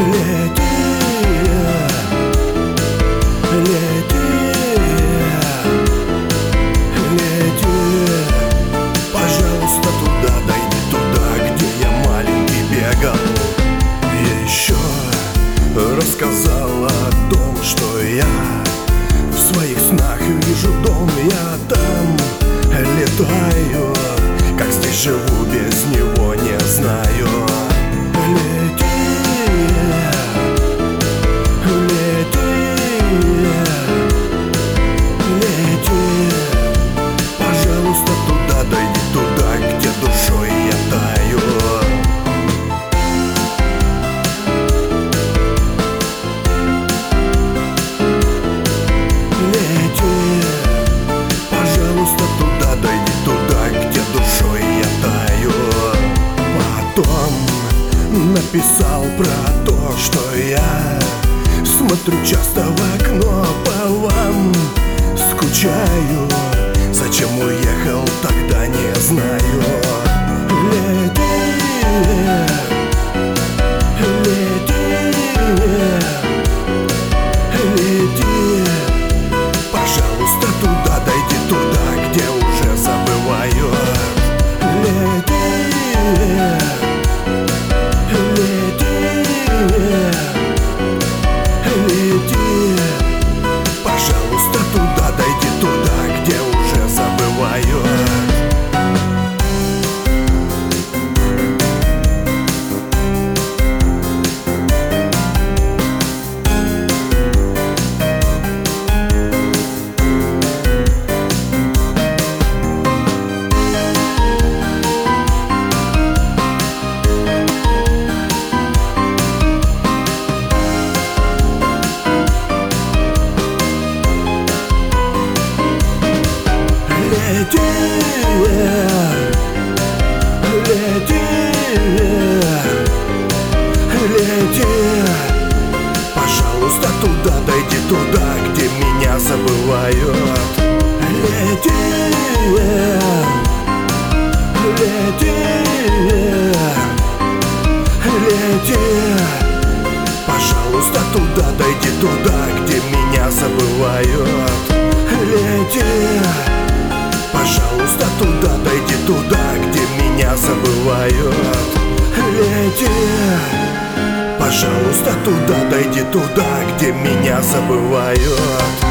Лети, лети, лети, пожалуйста, туда, дойди туда, где я маленький бегал. Еще рассказал о том, что я в своих снах вижу дом. Я там летаю, как здесь живу, без него не знаю. Лети, лети, лети, пожалуйста, туда, дойди туда, где душой я таю. Лети, пожалуйста, туда, дойди туда, где душой я таю. Потом написал про то, что я смотрю часто в окно, по вам скучаю. Зачем уехал, тогда не знаю. Лети, лети, лети, пожалуйста, туда, дойди туда, где уже забывают. Лети, лети, лети, пожалуйста, туда, дойди туда, где уже забывают. Лети, лети, лети, пожалуйста, туда, дойди туда, где меня забывают. Лети, лети, лети, пожалуйста, туда, дойди туда, где меня забывают. Лети, пожалуйста, туда, дойди туда, где меня забывают. Лети, пожалуйста, туда, дойди туда, где меня забывают.